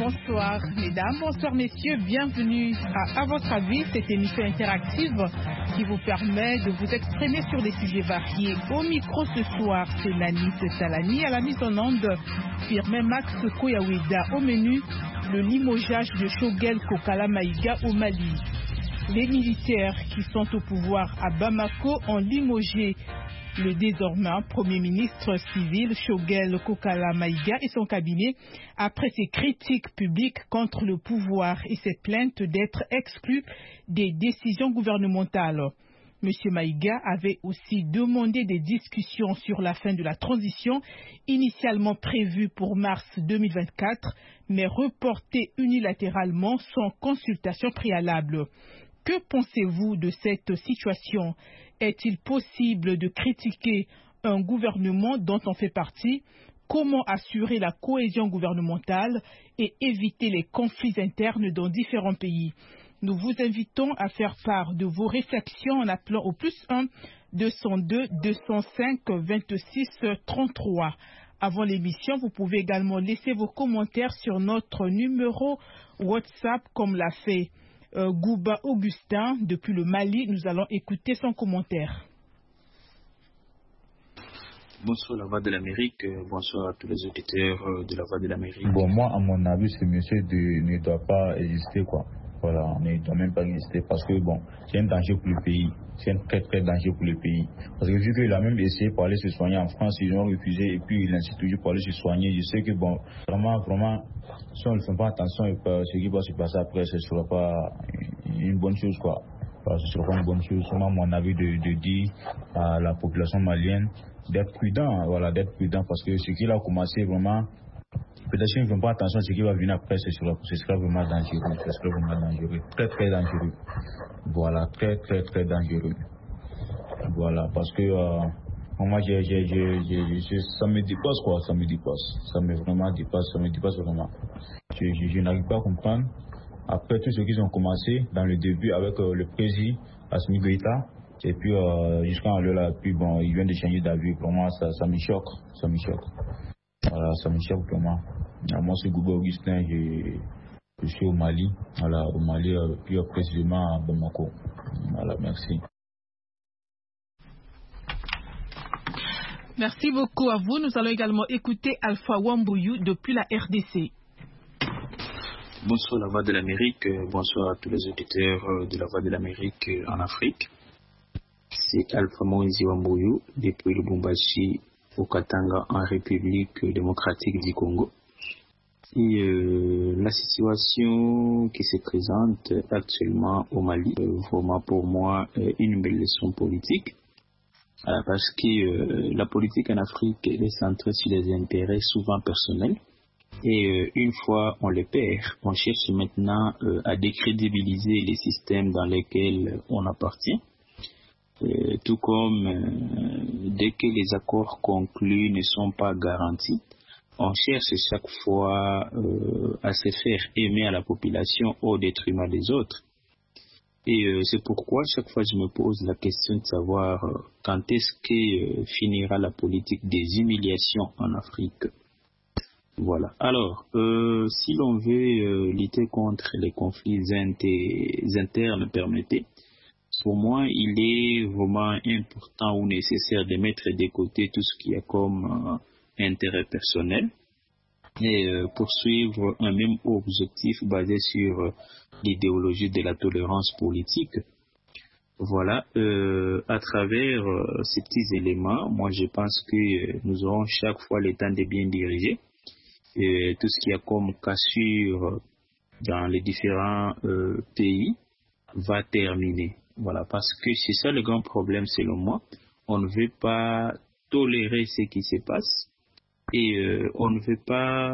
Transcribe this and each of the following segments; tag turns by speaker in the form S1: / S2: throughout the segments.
S1: Bonsoir mesdames, bonsoir messieurs, bienvenue à votre avis, cette émission interactive qui vous permet de vous exprimer sur des sujets variés. Au micro ce soir, c'est Nanis Salani, à la mise en onde, Firmin Max Koyaweda. Au menu, le limogeage de Choguel Kokala Maïga au Mali. Les militaires qui sont au pouvoir à Bamako ont limogé le désormais Premier ministre civil Choguel Kokala Maïga et son cabinet après ses critiques publiques contre le pouvoir et ses plaintes d'être exclu des décisions gouvernementales. M. Maïga avait aussi demandé des discussions sur la fin de la transition initialement prévue pour mars 2024 mais reportée unilatéralement sans consultation préalable. Que pensez-vous de cette situation? Est-il possible de critiquer un gouvernement dont on fait partie? Comment assurer la cohésion gouvernementale et éviter les conflits internes dans différents pays? Nous vous invitons à faire part de vos réflexions en appelant au +1 202 205 26 33. Avant l'émission, vous pouvez également laisser vos commentaires sur notre numéro WhatsApp comme l'a fait Gouba Augustin depuis le Mali. Nous allons écouter son commentaire.
S2: Bonsoir la Voix de l'Amérique, bonsoir à tous les auditeurs de la Voix de l'Amérique.
S3: Bon, moi, à mon avis, ce monsieur ne doit pas exister, quoi. Voilà, ne doit même pas exister parce que, bon, c'est un danger pour le pays. C'est un très, très danger pour le pays. Parce que vu qu'il a même essayé pour aller se soigner en France, ils ont refusé et puis il insiste toujours pour aller se soigner. Je sais que, bon, vraiment, si on ne fait pas attention, ce qui va se passer après, ce ne sera pas une bonne chose, quoi. Enfin, ce ne sera pas une bonne chose. Moi, mon avis de dire à la population malienne d'être prudent, voilà, d'être prudent parce que ce qu'il a commencé vraiment, peut-être s'ils ne font pas attention à ce qui va venir après, ce sera vraiment dangereux. Ce sera vraiment dangereux. Très, très dangereux. Voilà, très, très, très dangereux. Voilà, parce que moi, ça me dépasse, quoi. Ça me dépasse. Ça me vraiment dépasse. Ça me dépasse vraiment. Je n'arrive pas à comprendre. Après tout ce qu'ils ont commencé dans le début avec le président Assimi Goïta, et puis jusqu'à là, puis bon, il vient de changer d'avis. Pour moi, ça me choque. Ça me choque. Voilà, ça me choque vraiment. Moi, c'est Gouba Augustin, je suis au Mali. Voilà, au Mali, puis précisément à Bamako. Voilà, merci.
S1: Merci beaucoup à vous. Nous allons également écouter Alpha Wambouyou depuis la RDC.
S2: Bonsoir la Voix de l'Amérique, bonsoir à tous les auditeurs de la Voix de l'Amérique en Afrique. C'est Alpha Moïse Wambouyou depuis le Lubumbashi au Katanga en République démocratique du Congo. Et la situation qui se présente actuellement au Mali, vraiment pour moi une belle leçon politique. Parce que la politique en Afrique est centrée sur des intérêts souvent personnels. Et une fois on les perd, on cherche maintenant à décrédibiliser les systèmes dans lesquels on appartient. Tout comme dès que les accords conclus ne sont pas garantis, on cherche chaque fois à se faire aimer à la population au détriment des autres. Et c'est pourquoi chaque fois je me pose la question de savoir quand est-ce que finira la politique des humiliations en Afrique. Voilà. Alors, si l'on veut lutter contre les conflits internes, permettez, pour moi, il est vraiment important ou nécessaire de mettre de côté tout ce qui est comme intérêt personnel et poursuivre un même objectif basé sur l'idéologie de la tolérance politique. Voilà, à travers ces petits éléments, moi je pense que nous aurons chaque fois le temps de bien diriger. Et tout ce qui a comme cassure dans les différents pays va terminer. Voilà, parce que c'est ça le grand problème selon moi. On ne veut pas tolérer ce qui se passe et on ne peut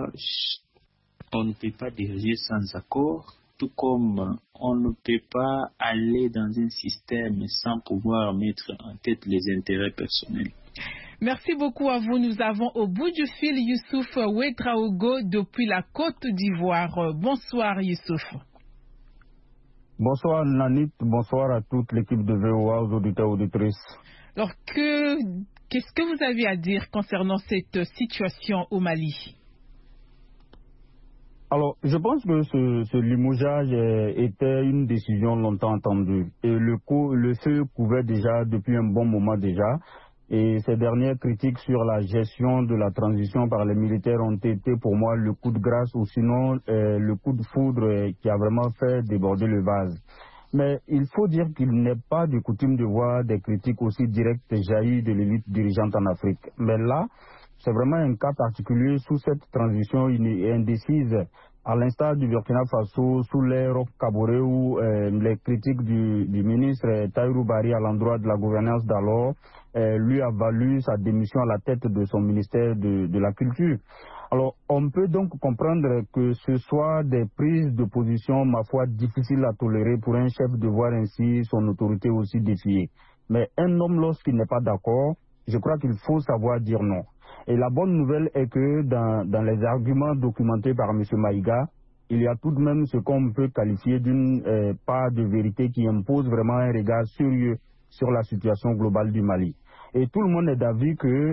S2: pas diriger sans accord, tout comme on ne peut pas aller dans un système sans pouvoir mettre en tête les intérêts personnels.
S1: Merci beaucoup à vous. Nous avons au bout du fil Youssouf Ouedraogo depuis la Côte d'Ivoire. Bonsoir Youssouf.
S4: Bonsoir Nanit, bonsoir à toute l'équipe de VOA, aux auditeurs et auditrices.
S1: Alors qu'est-ce que vous avez à dire concernant cette situation au Mali?
S4: Alors, je pense que ce limogeage était une décision longtemps attendue. Et le feu couvait déjà depuis un bon moment déjà. Et ces dernières critiques sur la gestion de la transition par les militaires ont été pour moi le coup de grâce ou sinon le coup de foudre qui a vraiment fait déborder le vase. Mais il faut dire qu'il n'est pas de coutume de voir des critiques aussi directes jaillir de l'élite dirigeante en Afrique. Mais là, c'est vraiment un cas particulier sous cette transition indécise, à l'instar du Burkina Faso, sous l'ère Kaboré, où les critiques du ministre Tahirou Barry à l'endroit de la gouvernance d'alors lui a valu sa démission à la tête de son ministère de la Culture. Alors, on peut donc comprendre que ce soit des prises de position, ma foi, difficiles à tolérer pour un chef de voir ainsi son autorité aussi défiée. Mais un homme, lorsqu'il n'est pas d'accord, je crois qu'il faut savoir dire non. Et la bonne nouvelle est que dans les arguments documentés par M. Maïga, il y a tout de même ce qu'on peut qualifier d'une part de vérité qui impose vraiment un regard sérieux sur la situation globale du Mali. Et tout le monde est d'avis que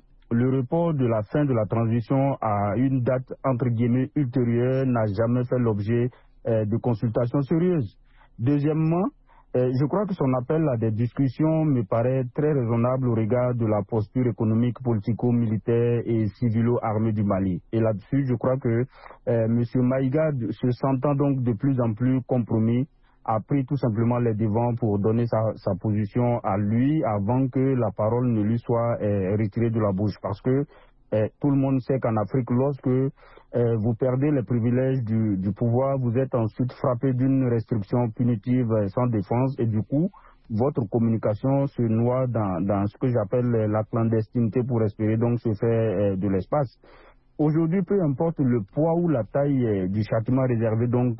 S4: le report de la fin de la transition à une date entre guillemets ultérieure n'a jamais fait l'objet de consultations sérieuses. Deuxièmement, je crois que son appel à des discussions me paraît très raisonnable au regard de la posture économique, politico-militaire et civilo-armée du Mali. Et là-dessus, je crois que M. Maïga, se sentant donc de plus en plus compromis, a pris tout simplement les devants pour donner sa position à lui avant que la parole ne lui soit retirée de la bouche. Parce que tout le monde sait qu'en Afrique, lorsque vous perdez les privilèges du pouvoir, vous êtes ensuite frappé d'une restriction punitive sans défense et du coup, votre communication se noie dans ce que j'appelle la clandestinité pour espérer donc se faire de l'espace. Aujourd'hui, peu importe le poids ou la taille du châtiment réservé donc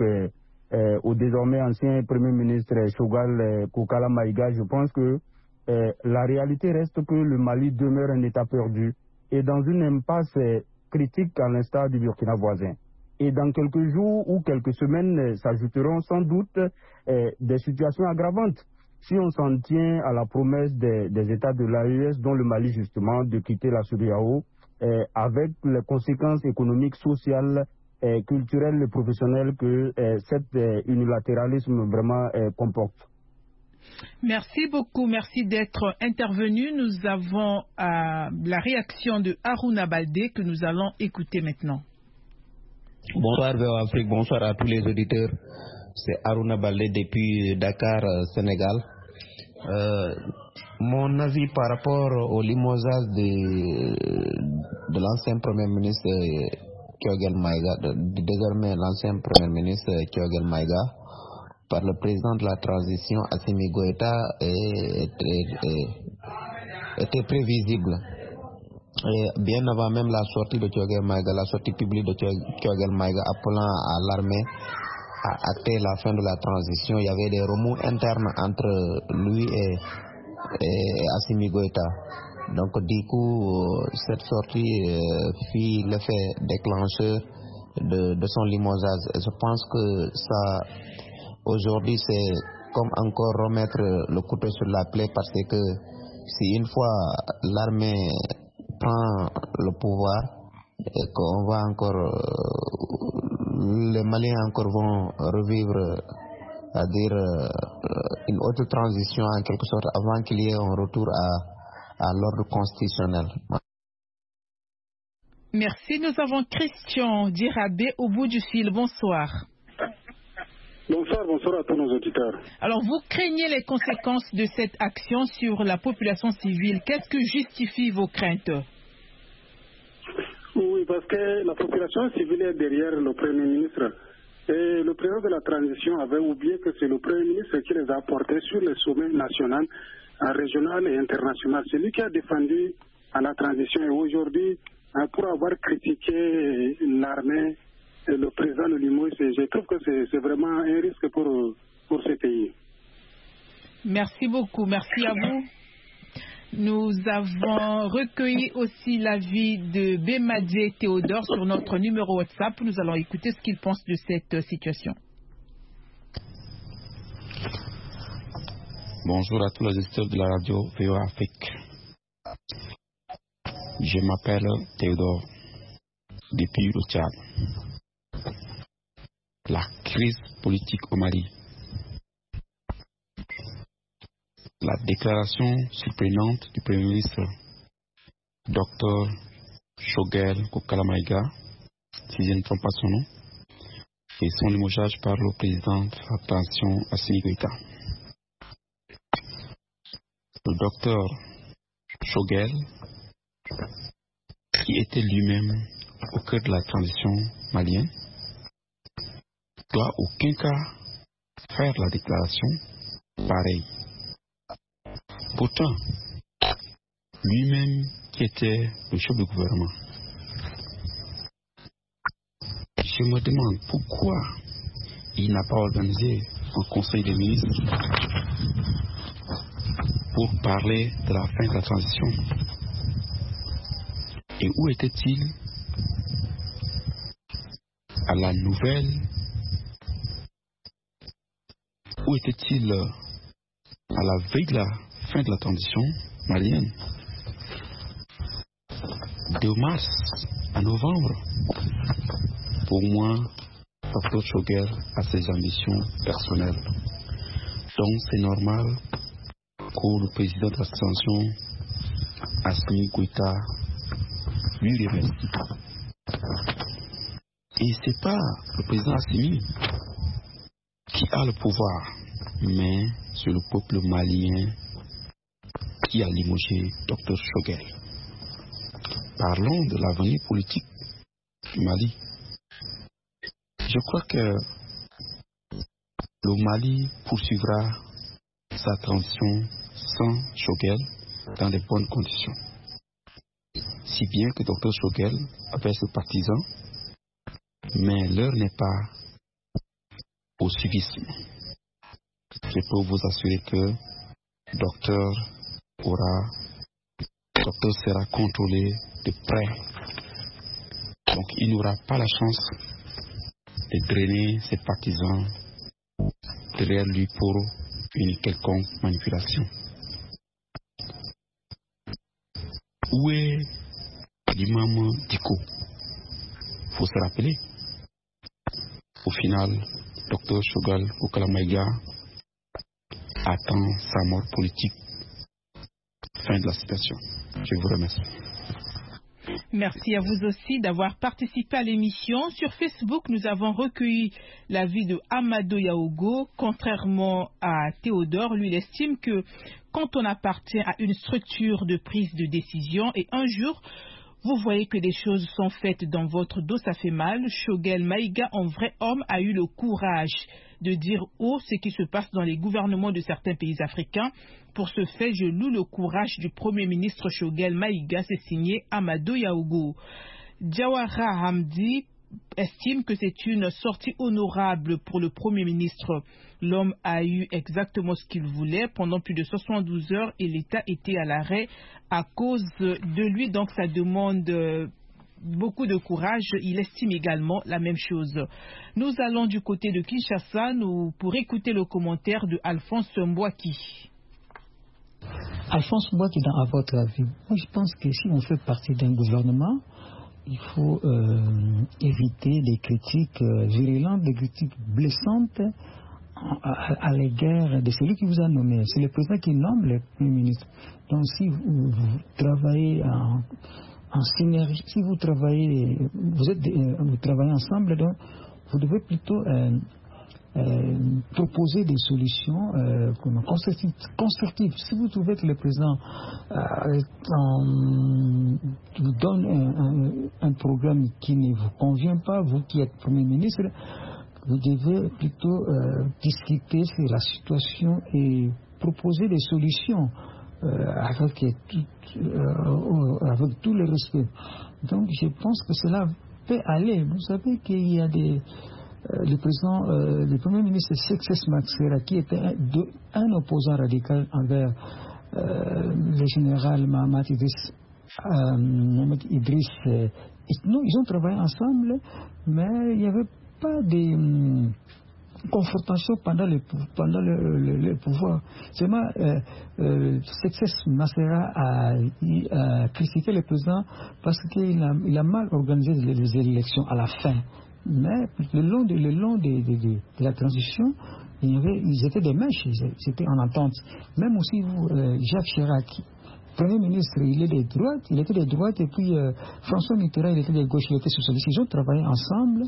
S4: au désormais ancien Premier ministre Choguel Kokala Maïga, je pense que la réalité reste que le Mali demeure un État perdu et dans une impasse critique à l'instar du Burkina voisin. Et dans quelques jours ou quelques semaines s'ajouteront sans doute des situations aggravantes. Si on s'en tient à la promesse des États de l'AES, dont le Mali justement, de quitter la CEDEAO, avec les conséquences économiques, sociales, culturelles et professionnelles que cet unilatéralisme vraiment comporte.
S1: Merci beaucoup, merci d'être intervenu. Nous avons la réaction de Harouna Baldé que nous allons écouter maintenant.
S5: Bonsoir VO Afrique, bonsoir à tous les auditeurs. C'est Harouna Baldé depuis Dakar, Sénégal. Mon avis par rapport au limogeage de l'ancien Premier ministre Choguel Maïga, désormais l'ancien Premier ministre Choguel Maïga, par le président de la transition Assimi Goïta était prévisible. Et bien avant même la sortie de Choguel Maïga, la sortie publique de Choguel Maïga appelant à l'armée à acter la fin de la transition, il y avait des remous internes entre lui et Assimi Goïta. Donc du coup, cette sortie fit l'effet déclencheur de son limogeage. Et je pense que ça, aujourd'hui, c'est comme encore remettre le couteau sur la plaie, parce que si une fois l'armée prend le pouvoir et qu'on va encore, les Maliens encore vont revivre, c'est-à-dire une autre transition en quelque sorte avant qu'il y ait un retour à l'ordre constitutionnel.
S1: Merci. Nous avons Christian Dirabé au bout du fil. Bonsoir.
S6: Bonsoir à tous nos auditeurs.
S1: Alors, vous craignez les conséquences de cette action sur la population civile. Qu'est-ce que justifie vos craintes?
S6: Oui, parce que la population civile est derrière le Premier ministre. Et le président de la transition avait oublié que c'est le Premier ministre qui les a portés sur les sommets national, régional et international. C'est lui qui a défendu à la transition. Et aujourd'hui, pour avoir critiqué l'armée, le président de l'UMOI, je trouve que c'est vraiment un risque pour ce pays.
S1: Merci beaucoup. Merci à vous. Nous avons recueilli aussi l'avis de Bemadje Théodore sur notre numéro WhatsApp. Nous allons écouter ce qu'il pense de cette situation.
S7: Bonjour à tous les auditeurs de la radio VO Afrique. Je m'appelle Théodore depuis le Tchad. la crise politique au Mali. La déclaration surprenante du Premier ministre Dr Choguel Kokala-Maïga, si je ne trompe pas son nom, et son limogeage par le président de la transition Assimi Goïta. Le docteur Choguel, qui était lui-même au cœur de la transition malienne, doit aucun cas faire la déclaration pareille. Pourtant, lui-même qui était le chef du gouvernement, je me demande pourquoi il n'a pas organisé un conseil des ministres pour parler de la fin de la transition. Et où était-il à la nouvelle? Où était-il à la veille de la fin de la transition malienne? De mars à novembre. Pour moi, Dr Choguel a ses ambitions personnelles. Donc c'est normal que le président de la transition, Assimi Goïta, lui remercie. Et c'est pas le président Assimi qui a le pouvoir, mais c'est le peuple malien qui a limogé Dr Choguel. Parlons de l'avenir politique du Mali. Je crois que le Mali poursuivra sa transition sans Choguel dans de bonnes conditions. Si bien que Dr Choguel avait ses partisans, mais l'heure n'est pas au suivisme. Je peux vous assurer que Docteur sera contrôlé de près. Donc il n'aura pas la chance de drainer ses partisans derrière lui pour une quelconque manipulation. Où est l'imam Diko? Il faut se rappeler. Au final, Dr Choguel Kokala-Maïga attend sa mort politique. Fin de la citation. Je vous remercie.
S1: Merci à vous aussi d'avoir participé à l'émission. Sur Facebook, nous avons recueilli l'avis de Amadou Yaogo. Contrairement à Théodore, lui, il estime que quand on appartient à une structure de prise de décision et un jour, vous voyez que des choses sont faites dans votre dos, ça fait mal. Choguel Maïga, en vrai homme, a eu le courage de dire haut ce qui se passe dans les gouvernements de certains pays africains. Pour ce fait, je loue le courage du Premier ministre Choguel Maïga, c'est signé Amadou Yaogo. Jawara Hamdi estime que c'est une sortie honorable pour le Premier ministre. L'homme a eu exactement ce qu'il voulait pendant plus de 72 heures et l'État était à l'arrêt à cause de lui. Donc ça demande beaucoup de courage. Il estime également la même chose. Nous allons du côté de Kinshasa pour écouter le commentaire de Alphonse Mbouaki.
S8: Alphonse Mbouaki, à votre avis, moi je pense que si on fait partie d'un gouvernement, il faut éviter des critiques virulentes, des critiques blessantes à l'égard de celui qui vous a nommé. C'est le président qui nomme le Premier ministre. Donc si vous travaillez en synergie, si vous travaillez, vous travaillez ensemble, donc vous devez plutôt proposer des solutions constructives. Si vous trouvez que le président vous donne un programme qui ne vous convient pas, vous qui êtes Premier ministre, vous devez plutôt discuter sur la situation et proposer des solutions avec tout le respect. Donc je pense que cela peut aller. Vous savez qu'il y a le Premier ministre Success Maxera, qui était un opposant radical envers le général Mohamed Idriss. Ils ont travaillé ensemble, mais il n'y avait pas de confrontation pendant le pouvoir. Seulement, Success Maxera a critiqué le président parce qu'il a mal organisé les élections à la fin. Mais le long de la transition, ils étaient des mèches, c'était en entente. Même aussi Jacques Chirac, Premier ministre, il était de droite, et puis François Mitterrand, il était de gauche, il était socialiste. Ils ont travaillé ensemble.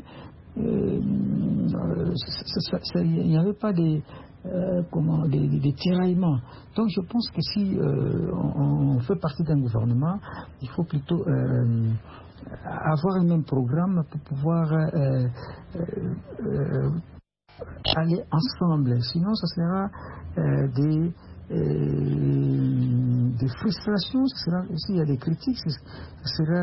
S8: Il n'y avait pas des tiraillements. Donc je pense que si on fait partie d'un gouvernement, il faut plutôt avoir un même programme pour pouvoir aller ensemble. Sinon, ça sera des frustrations, s'il y a des critiques, ce sera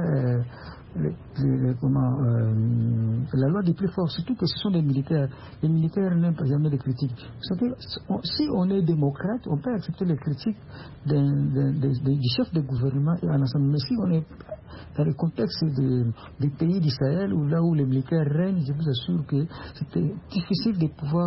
S8: la loi des plus forts, surtout que ce sont des militaires. Les militaires n'aiment jamais les critiques. Vous savez, si on est démocrate, on peut accepter les critiques du chef de gouvernement et en ensemble. Mais si on est dans le contexte des pays du Sahel, là où les militaires règnent, je vous assure que c'était difficile de pouvoir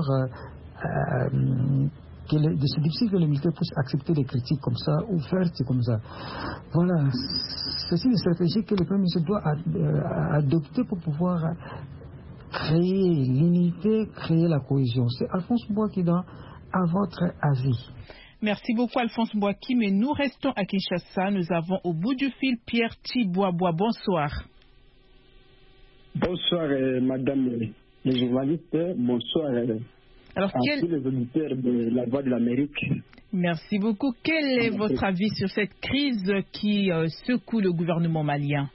S8: c'est difficile que les militaires puissent accepter des critiques comme ça, ouvertes comme ça. Voilà, c'est une stratégie que le Premier ministre doit adopter pour pouvoir créer l'unité, créer la cohésion. C'est Alphonse Bouaki à votre avis.
S1: Merci beaucoup Alphonse Bouaki, mais nous restons à Kinshasa. Nous avons au bout du fil Pierre Tibois-Bois. Bonsoir.
S9: Bonsoir madame les journalistes, bonsoir
S1: alors,
S9: à tous les auditeurs de la Voix de l'Amérique.
S1: Merci beaucoup. Quel est votre avis sur cette crise qui secoue le gouvernement malien?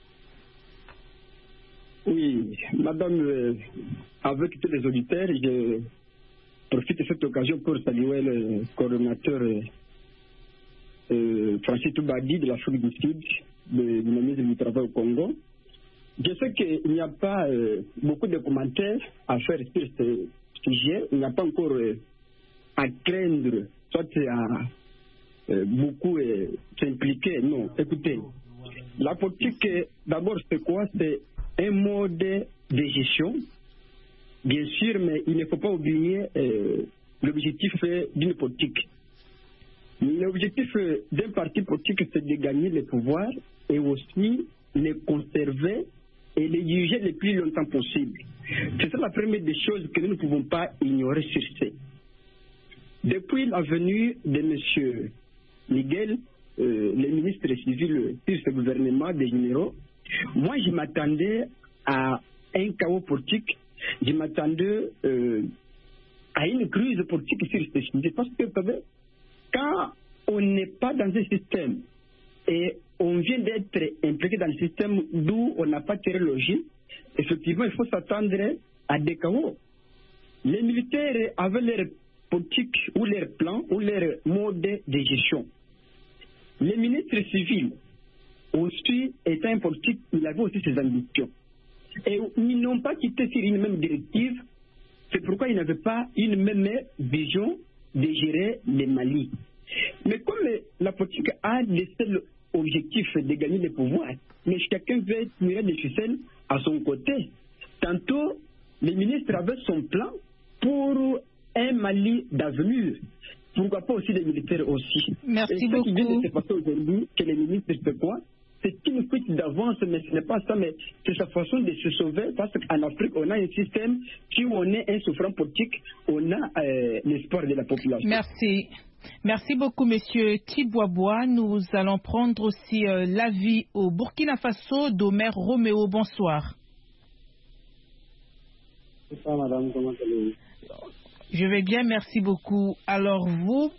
S9: Oui, madame, avec tous les auditeurs, je profite de cette occasion pour saluer le coordonnateur Francis Toubadi de l'Afrique du Sud, du ministre du Travail au Congo. Je sais qu'il n'y a pas beaucoup de commentaires à faire sur ce sujet. Il n'y a pas encore à craindre, soit à beaucoup s'impliquer. Non, écoutez, la politique, d'abord, c'est quoi? C'est un mode de gestion, bien sûr, mais il ne faut pas oublier l'objectif d'une politique. L'objectif d'un parti politique, c'est de gagner le pouvoir et aussi les conserver et les diriger le plus longtemps possible. C'est ça la première des choses que nous ne pouvons pas ignorer sur ce. Depuis la venue de M. Miguel, le ministre civil sur ce gouvernement des généraux, moi je m'attendais à un chaos politique, je m'attendais à une crise politique sur ce sujet. Parce que vous savez, quand on n'est pas dans un système et on vient d'être impliqué dans le système d'où on n'a pas tiré l'origine, effectivement, il faut s'attendre à des chaos. Les militaires avaient leur politique ou leur plan ou leur mode de gestion. Les ministres civils aussi étant un politique, il avait aussi ses ambitions. Et ils n'ont pas quitté sur une même directive, c'est pourquoi ils n'avaient pas une même vision de gérer les Mali. Mais comme la politique a le seul objectif de gagner le pouvoir, mais chacun veut tirer des ficelles à son côté. Tantôt, le ministre avait son plan pour un Mali d'avenir. Pourquoi pas aussi les militaires aussi?
S1: Merci
S9: et
S1: beaucoup.
S9: Ce qui vient de se passer aujourd'hui, que les ministres c'est quoi? C'est une fuite d'avance, mais ce n'est pas ça, mais c'est sa façon de se sauver, parce qu'en Afrique, on a un système qui, on est un souffrant politique, on a l'espoir de la population.
S1: Merci. Merci beaucoup, Monsieur Tibois-Bois. Nous allons prendre aussi l'avis au Burkina Faso d'Omer Roméo. Bonsoir.
S6: Bonsoir, madame. Comment allez-vous?
S1: Je vais bien, merci beaucoup. Alors, vous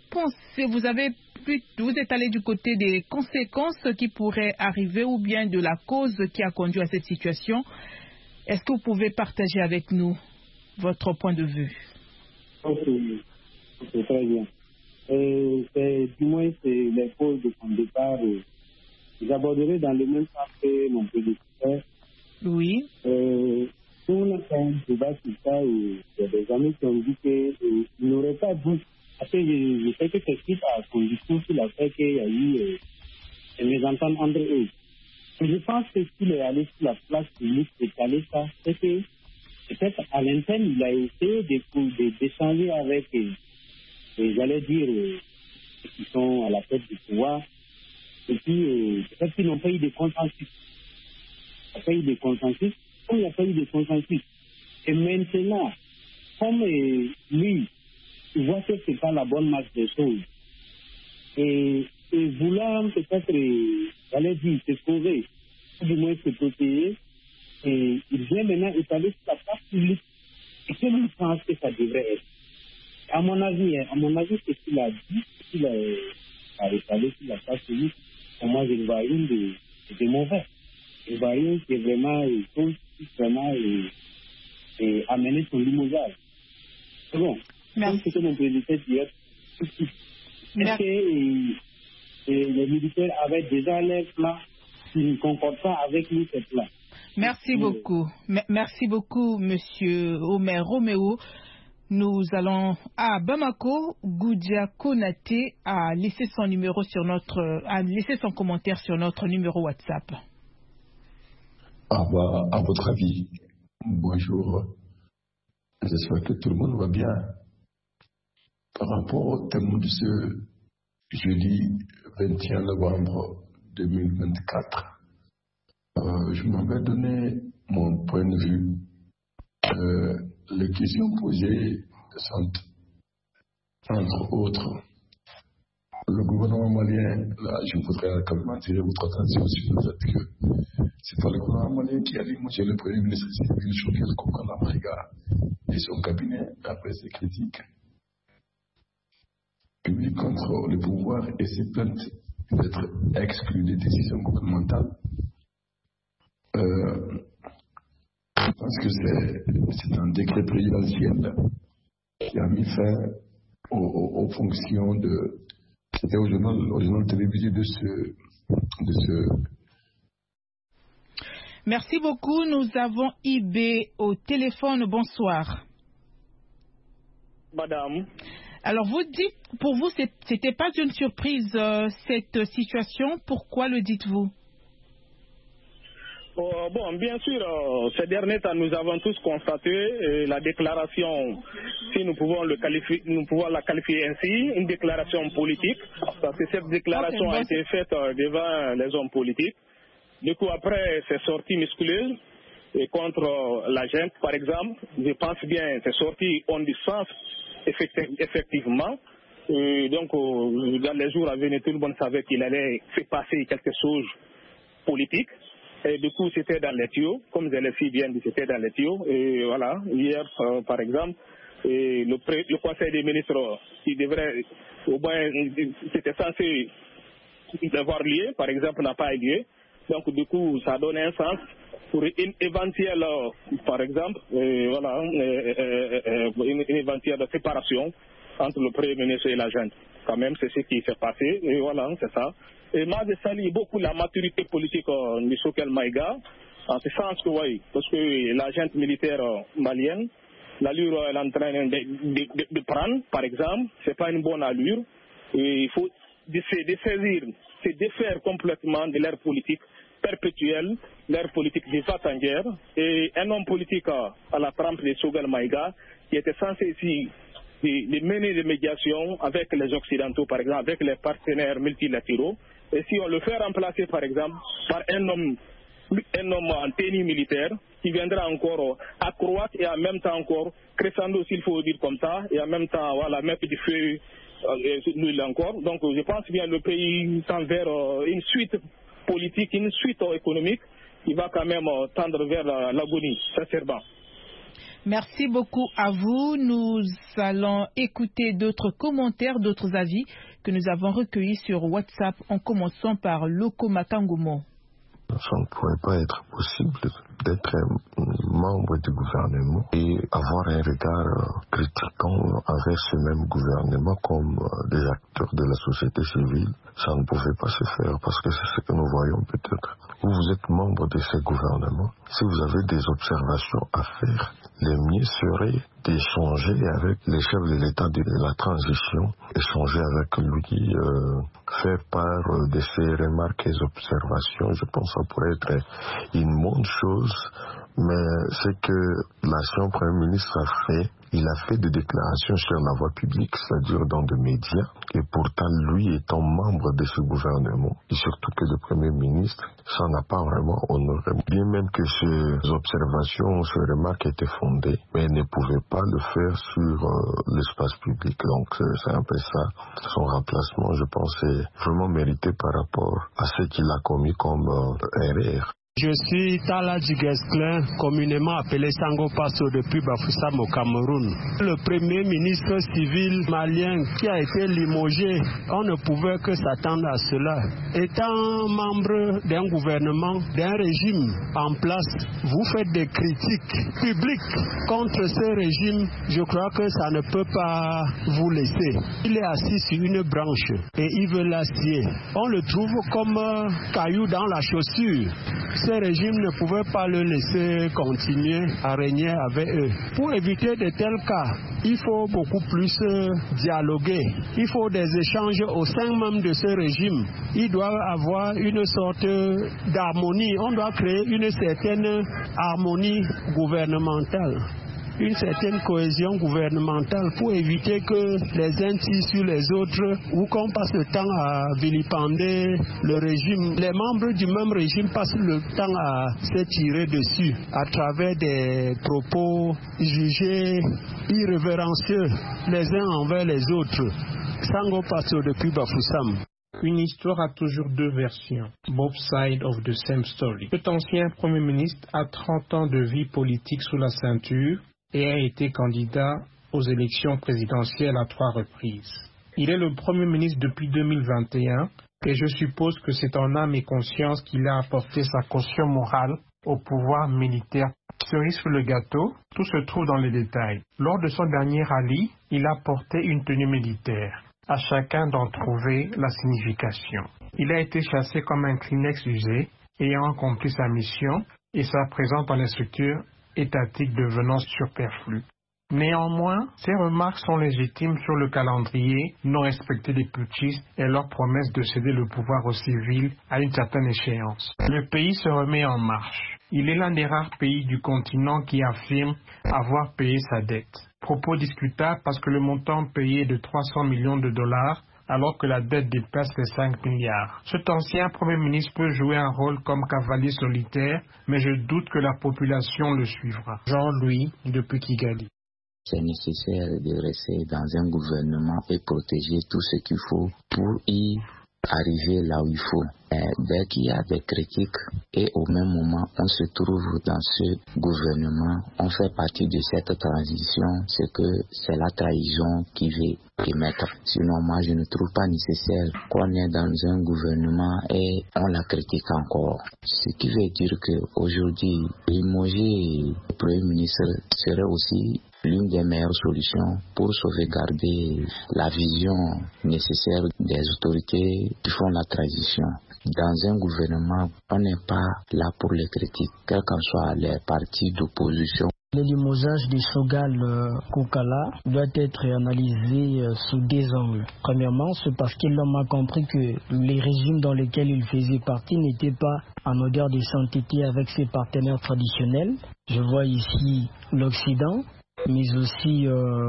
S1: êtes allé du côté des conséquences qui pourraient arriver ou bien de la cause qui a conduit à cette situation. Est-ce que vous pouvez partager avec nous votre point de vue?
S6: Ok, très bien. Du moins, c'est les causes de son départ. J'aborderai dans le même sens que mon prédécesseur.
S1: Oui.
S6: On a fait un débat sur ça et il y a des amis qui ont dit qu'il n'aurait pas dû. Après, je sais que c'est suite à son discours sur la fait qu'il y a eu des mésententes entre eux. Et je pense que s'il est allé sur la place publique et caler ça, c'est que peut-être à l'interne, il a essayé d'échanger avec, j'allais dire, ceux qui sont à la tête du pouvoir. Et puis, peut-être qu'ils n'ont pas eu de consensus. Il n'y a pas eu de consensus. Comme il n'y a pas eu de consensus,
S9: Et maintenant, comme lui, il voit que ce n'est pas la bonne marche des choses, et voulant peut-être, allez dire, se sauver, ou du moins se protéger, et il vient maintenant établir sur la place publique. Et que nous pensons que ça devrait être. À mon avis, c'est ce qu'il a dit, ce qu'il a établi sur la place publique. Pour moi, je ne vois rien de mauvais. Je ne vois rien qui est vraiment amener son limogeage. C'est bon.
S1: Merci.
S9: C'est ce que mon président dit. Est-ce que les militaires avaient déjà les plans qui ne concordent pas avec nous, ces plans?
S1: Merci beaucoup. Merci beaucoup, Monsieur Omer Roméo. Nous allons à Bamako. Goudia Konaté a laissé son commentaire sur notre numéro WhatsApp.
S10: À votre avis, bonjour. J'espère que tout le monde va bien. Par rapport au thème de ce jeudi 21 novembre 2024, je m'avais donné mon point de vue. Les questions posées sont, entre autres, le gouvernement malien, là, je voudrais quand même attirer votre attention sur le fait que c'est pas le gouvernement malien qui a limogé le Premier ministre civil Choguel Kokana Maïga et son cabinet après ses critiques publiques contre le pouvoir et ses plaintes d'être exclus des décisions gouvernementales. Je pense que c'est un décret présidentiel qui a mis fin aux fonctions de... C'était au journal télévisé de ce...
S1: Merci beaucoup. Nous avons Ibé au téléphone. Bonsoir.
S11: Madame.
S1: Alors vous dites, pour vous, c'était pas une surprise cette situation. Pourquoi le dites-vous?
S11: Bon, bien sûr, ces derniers temps, nous avons tous constaté la déclaration, si nous pouvons la qualifier ainsi, une déclaration politique, parce que cette déclaration a été faite devant les hommes politiques. Du coup, après, c'est sorti musculeux et contre la junte, par exemple. Je pense bien, c'est sorti ont du sens, effectivement. Et donc, dans les jours à venir, tout le monde savait qu'il allait se passer quelque chose politique. Et du coup, c'était dans les tuyaux, comme je l'ai si bien dit, c'était dans les tuyaux. Et voilà, hier, par exemple, le Conseil des ministres, qui devrait, au moins, c'était censé avoir lieu, par exemple, n'a pas eu lieu. Donc, du coup, ça donne un sens pour une éventuelle, par exemple, voilà, une éventuelle séparation entre le Premier ministre et la junte. Quand même, c'est ce qui s'est passé. Et voilà, c'est ça. Et moi, je salue beaucoup la maturité politique de Choguel Maïga, en ce sens que, oui, parce que la junte militaire malienne, l'allure elle est en train de prendre, par exemple, c'est pas une bonne allure. Et il faut saisir, se défaire complètement de l'ère politique perpétuelle, l'ère politique des va-t-en-guerre. Et un homme politique à la trempe de Choguel Maïga, qui était censé ici de mener des médiations avec les Occidentaux, par exemple, avec les partenaires multilatéraux. Et si on le fait remplacer, par exemple, par un homme en tenue militaire, qui viendra encore accroître et en même temps encore crescendo, s'il faut dire comme ça, et en même temps, voilà, mettre du feu, l'huile encore. Donc, je pense bien le pays tend vers une suite politique, une suite économique, qui va quand même tendre vers l'agonie, sincèrement.
S1: Merci beaucoup à vous. Nous allons écouter d'autres commentaires, d'autres avis que nous avons recueillis sur WhatsApp en commençant par Loko Makangomo.
S12: Ça ne pourrait pas être possible d'être membre du gouvernement et avoir un regard critiquant envers ce même gouvernement comme des acteurs de la société civile. Ça ne pouvait pas se faire parce que c'est ce que nous voyons peut-être. Vous êtes membre de ce gouvernement. Si vous avez des observations à faire, le mieux serait d'échanger avec les chefs de l'État de la transition, échanger avec lui, faire part de ses remarques et observations. Je pense que ça pourrait être une bonne chose Mais ce que l'ancien Premier ministre a fait, il a fait des déclarations sur la voie publique, c'est-à-dire dans des médias, et pourtant lui étant membre de ce gouvernement, et surtout que le Premier ministre, ça n'a pas vraiment honoré. Bien même que ces observations, ces remarques étaient fondées, mais il ne pouvait pas le faire sur l'espace public. Donc c'est un peu ça. Son remplacement, je pense, est vraiment mérité par rapport à ce qu'il a commis comme erreur.
S13: Je suis Tala Djiguesclin, communément appelé Sango Passo depuis Bafoussam au Cameroun. Le premier ministre civil malien qui a été limogé, on ne pouvait que s'attendre à cela. Étant membre d'un gouvernement, d'un régime en place, vous faites des critiques publiques contre ce régime, je crois que ça ne peut pas vous laisser. Il est assis sur une branche et il veut l'acier. On le trouve comme caillou dans la chaussure. Ce régime ne pouvait pas le laisser continuer à régner avec eux. Pour éviter de tels cas, il faut beaucoup plus dialoguer. Il faut des échanges au sein même de ce régime. Il doit avoir une sorte d'harmonie. On doit créer une certaine harmonie gouvernementale, une certaine cohésion gouvernementale pour éviter que les uns tirent sur les autres ou qu'on passe le temps à vilipender le régime. Les membres du même régime passent le temps à se tirer dessus à travers des propos jugés irrévérencieux les uns envers les autres. Sango Passo depuis Bafoussam.
S14: Une histoire a toujours deux versions, both sides of the same story. Cet ancien Premier ministre a 30 ans de vie politique sous la ceinture et a été candidat aux élections présidentielles à 3 reprises. Il est le Premier ministre depuis 2021 et je suppose que c'est en âme et conscience qu'il a apporté sa caution morale au pouvoir militaire. Cerise sur le gâteau, tout se trouve dans les détails. Lors de son dernier rallye, il a porté une tenue militaire. À chacun d'en trouver la signification. Il a été chassé comme un Kleenex usé, ayant accompli sa mission et sa présence dans les structures étatiques devenant superflue. Néanmoins, ces remarques sont légitimes sur le calendrier non respecté des putschistes et leur promesse de céder le pouvoir aux civils à une certaine échéance. Le pays se remet en marche. Il est l'un des rares pays du continent qui affirme avoir payé sa dette. Propos discutables parce que le montant payé est de 300 millions de dollars alors que la dette dépasse les 5 milliards. Cet ancien Premier ministre peut jouer un rôle comme cavalier solitaire, mais je doute que la population le suivra. Jean-Louis, depuis Kigali.
S2: C'est nécessaire de rester dans un gouvernement et protéger tout ce qu'il faut pour y arriver là où il faut. Dès qu'il y a des critiques et au même moment on se trouve dans ce gouvernement, on fait partie de cette transition, c'est que c'est la trahison qui veut émettre. Sinon moi je ne trouve pas nécessaire qu'on est dans un gouvernement et on la critique encore. Ce qui veut dire qu'aujourd'hui, limoger le Premier ministre serait aussi l'une des meilleures solutions pour sauvegarder la vision nécessaire des autorités qui font la transition. Dans un gouvernement, on n'est pas là pour les critiques, quels qu'en soient les partis d'opposition.
S8: Le limogeage de Choguel Koukala doit être analysé sous 2 angles. Premièrement, c'est parce que l'homme a compris que les régimes dans lesquels il faisait partie n'étaient pas en odeur de sainteté avec ses partenaires traditionnels. Je vois ici l'Occident, mais aussi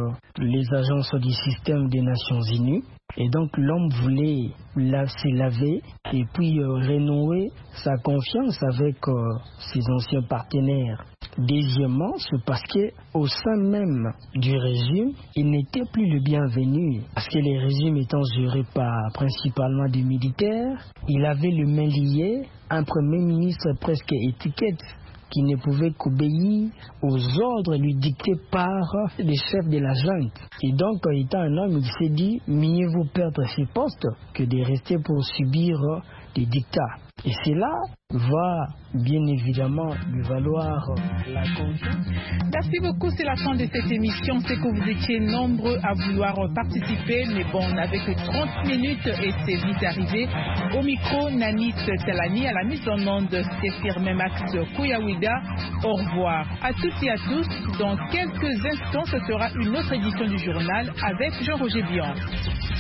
S8: les agences du système des Nations Unies. Et donc l'homme voulait se laver et puis renouer sa confiance avec ses anciens partenaires. Deuxièmement, c'est parce qu'au sein même du régime, il n'était plus le bienvenu. Parce que les régimes étant gérés par principalement des militaires, il avait le main lié, un Premier ministre presque étiquette, qui ne pouvait qu'obéir aux ordres lui dictés par les chefs de la junte. Et donc, étant un homme, il s'est dit, mieux vaut perdre ses postes que de rester pour subir des dictats. Et cela va bien évidemment lui valoir la confiance.
S1: Merci beaucoup, c'est la fin de cette émission. C'est que vous étiez nombreux à vouloir participer, mais bon, on n'avait que 30 minutes et c'est vite arrivé. Au micro, Nanit Talani, à la mise en onde, c'est Firmin Max Kouyawida. Au revoir à toutes et à tous. Dans quelques instants, ce sera une autre édition du journal avec Jean-Roger Bian.